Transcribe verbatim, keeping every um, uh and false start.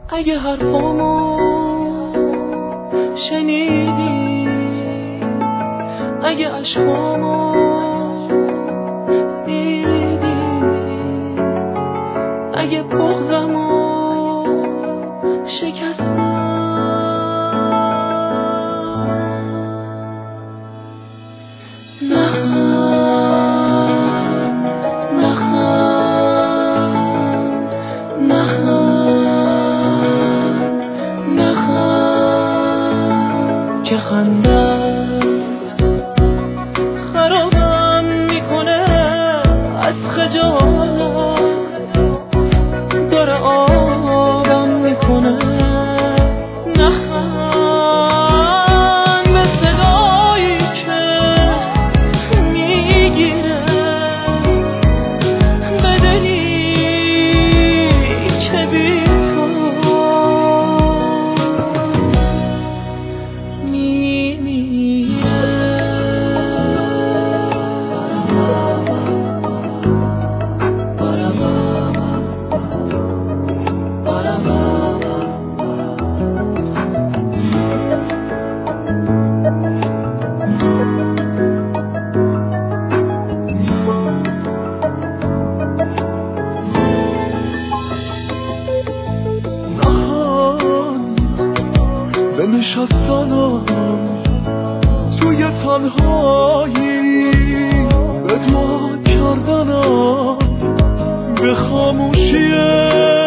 اگه حرفامو شنیدی، اگه عشقامو دیدی، اگه بغضمو شکستم، نخند نخند نخند نخند که خندت خرابم میکنه از خجالت، داره آبم میکنه. نخند به صدایی که میگیره به دلی که بی تو میمیره. به نشستنم توی تنهایی، به دعا کردنم به خاموشیه